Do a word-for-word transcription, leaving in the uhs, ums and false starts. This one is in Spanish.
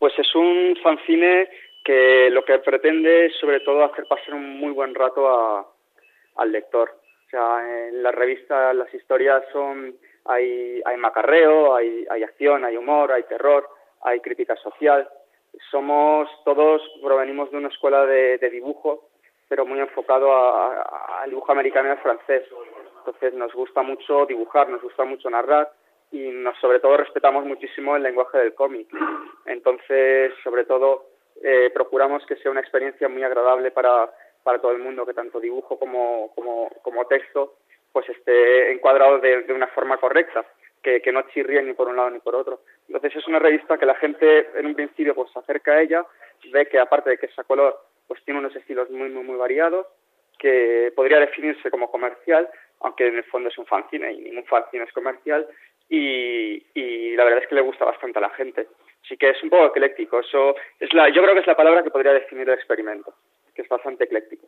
Pues es un fanzine que lo que pretende es sobre todo hacer pasar un muy buen rato a, al lector. O sea, en la revista las historias son, hay, hay macarreo, hay, hay acción, hay humor, hay terror, hay crítica social. Somos todos, provenimos de una escuela de, de dibujo, pero muy enfocado al dibujo americano y al francés. Entonces nos gusta mucho dibujar, nos gusta mucho narrar y nos, sobre todo respetamos muchísimo el lenguaje del cómic. Entonces, sobre todo, eh, procuramos que sea una experiencia muy agradable para, para todo el mundo, que tanto dibujo como, como, como texto pues esté encuadrado de, de una forma correcta, que, que no chirríe ni por un lado ni por otro. Entonces es una revista que la gente en un principio pues se acerca a ella, ve que aparte de que es a color, pues tiene unos estilos muy, muy, muy variados, que podría definirse como comercial, aunque en el fondo es un fanzine y ningún fanzine es comercial, y, y la verdad es que le gusta bastante a la gente. Así que es un poco ecléctico, eso es la, yo creo que es la palabra que podría definir el experimento, que es bastante ecléctico.